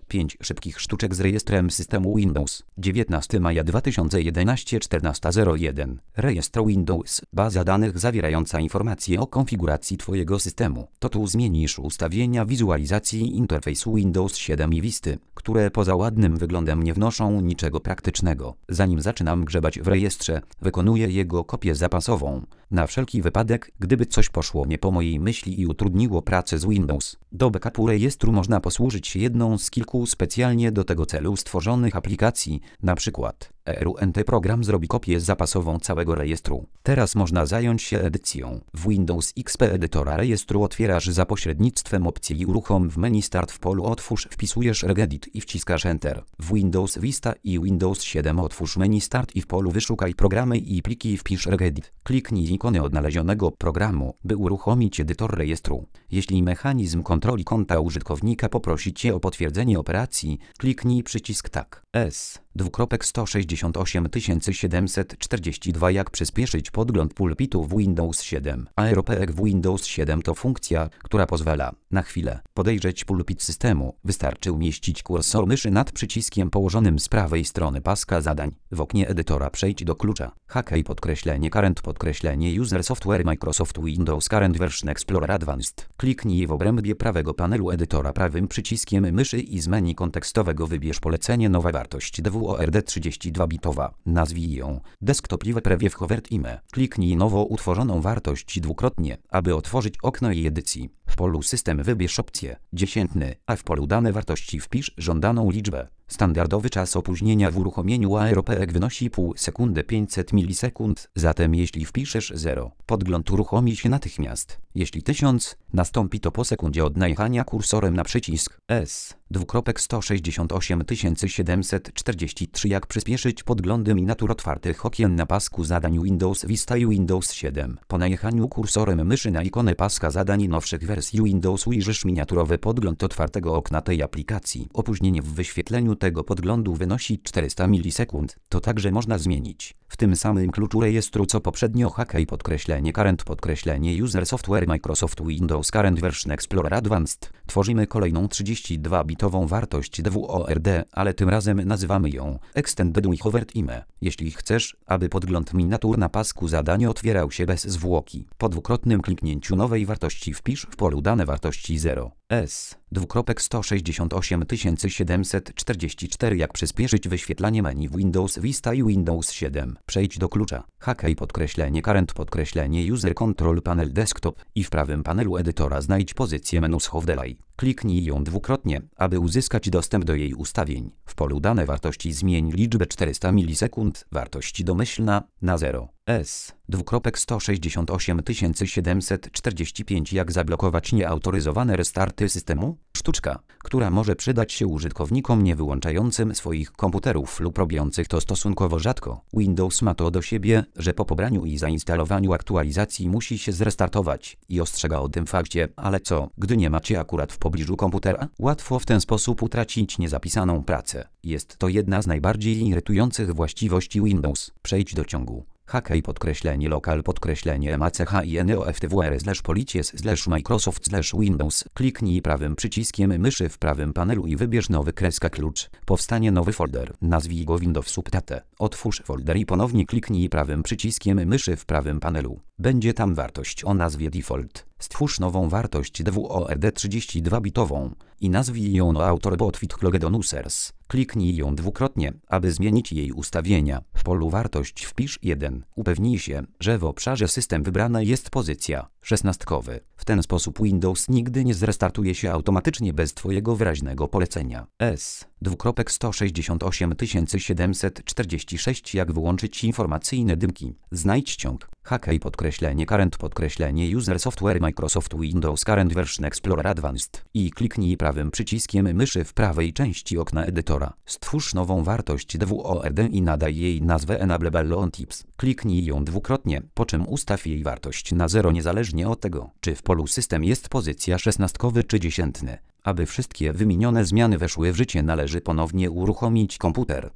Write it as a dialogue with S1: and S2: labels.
S1: 5 szybkich sztuczek z rejestrem systemu Windows. 19 maja 2011 14:01. Rejestr Windows. Baza danych zawierająca informacje o konfiguracji Twojego systemu. To tu zmienisz ustawienia wizualizacji interfejsu Windows 7 i Visty, które poza ładnym wyglądem nie wnoszą niczego praktycznego. Zanim zaczynam grzebać w rejestrze, wykonuję jego kopię zapasową, na wszelki wypadek, gdyby coś poszło nie po mojej myśli i utrudniło pracę z Windows. Do backupu rejestru można posłużyć się jedną z kilku specjalnie do tego celu stworzonych aplikacji, np. ERUNT program zrobi kopię zapasową całego rejestru. Teraz można zająć się edycją. W Windows XP edytora rejestru otwierasz za pośrednictwem opcji Uruchom w menu Start w polu Otwórz, wpisujesz regedit i wciskasz Enter. W Windows Vista i Windows 7 otwórz menu Start i w polu Wyszukaj programy i pliki wpisz regedit. Kliknij ikony odnalezionego programu, by uruchomić edytor rejestru. Jeśli mechanizm kontroli konta użytkownika poprosi Cię o potwierdzenie operacji, kliknij przycisk Tak. S:18742 Jak przyspieszyć podgląd pulpitu w Windows 7. ARPEG w Windows 7 to funkcja, która pozwala na chwilę podejrzeć pulpit systemu. Wystarczy umieścić kursor myszy nad przyciskiem położonym z prawej strony paska zadań. W oknie edytora przejdź do klucza HK_current_user software Microsoft Windows Current Version Explorer Advanced. Kliknij w obrębie prawego panelu edytora prawym przyciskiem myszy i z menu kontekstowego wybierz polecenie nowa wartość DWORD 32-bitowa. Nazwij ją Desktop Live Preview Hovered IME. Kliknij nowo utworzoną wartość dwukrotnie, aby otworzyć okno jej edycji. W polu System wybierz opcję dziesiętny, a w polu Dane wartości wpisz żądaną liczbę. Standardowy czas opóźnienia w uruchomieniu ARPEG wynosi pół sekundy 500 milisekund, zatem jeśli wpiszesz 0, podgląd uruchomi się natychmiast. Jeśli 1000, nastąpi to po sekundzie od najechania kursorem na przycisk S:1887743 Jak przyspieszyć podglądy miniatur otwartych okien na pasku zadań Windows Vista i Windows 7. Po najechaniu kursorem myszy na ikonę paska zadań nowszych wersji Windows ujrzysz miniaturowy podgląd otwartego okna tej aplikacji. Opóźnienie w wyświetleniu tego podglądu wynosi 400 milisekund. To także można zmienić w tym samym kluczu rejestru co poprzednio HK_current_user software Microsoft Windows Current Version Explorer Advanced. Tworzymy kolejną 32-bitową wartość DWORD, ale tym razem nazywamy ją Extended with Hovered IME. Jeśli chcesz, aby podgląd miniatur na pasku zadań otwierał się bez zwłoki, po dwukrotnym kliknięciu nowej wartości wpisz w polu Dane wartości 0. S:1887744 Jak przyspieszyć wyświetlanie menu w Windows Vista i Windows 7. Przejdź do klucza HK_current_user control panel desktop i w prawym panelu edytora znajdź pozycję menu Show Delay. Kliknij ją dwukrotnie, aby uzyskać dostęp do jej ustawień. W polu Dane wartości zmień liczbę 400 milisekund, wartość domyślna, na 0. S:1887745 Jak zablokować nieautoryzowane restarty systemu? Sztuczka, która może przydać się użytkownikom nie wyłączającym swoich komputerów lub robiących to stosunkowo rzadko. Windows ma to do siebie, że po pobraniu i zainstalowaniu aktualizacji musi się zrestartować i ostrzega o tym fakcie, ale co, gdy nie macie akurat w pobliżu komputera? Łatwo w ten sposób utracić niezapisaną pracę. Jest to jedna z najbardziej irytujących właściwości Windows. Przejdź do ciągu HK_local_machineofftwr/policies/Microsoft/Windows. Kliknij prawym przyciskiem myszy w prawym panelu i wybierz nowy klucz. Powstanie nowy folder. Nazwij go Windows Subtate. Otwórz folder i ponownie kliknij prawym przyciskiem myszy w prawym panelu. Będzie tam wartość o nazwie Default. Stwórz nową wartość DWORD 32-bitową i nazwij ją AutoRobot with Logged Users. Kliknij ją dwukrotnie, aby zmienić jej ustawienia. W polu wartość wpisz 1. Upewnij się, że w obszarze system wybrana jest pozycja 16. W ten sposób Windows nigdy nie zrestartuje się automatycznie bez Twojego wyraźnego polecenia. S:1887746 Jak wyłączyć informacyjne dymki? Znajdź ciąg HK_current_user software Microsoft Windows Current Version Explorer Advanced i kliknij prawym przyciskiem myszy w prawej części okna edytora. Stwórz nową wartość DWORD i nadaj jej nazwę Enable on Tips. Kliknij ją dwukrotnie, po czym ustaw jej wartość na 0 niezależnie od tego, czy w polu system jest pozycja 16 czy 10. Aby wszystkie wymienione zmiany weszły w życie, należy ponownie uruchomić komputer.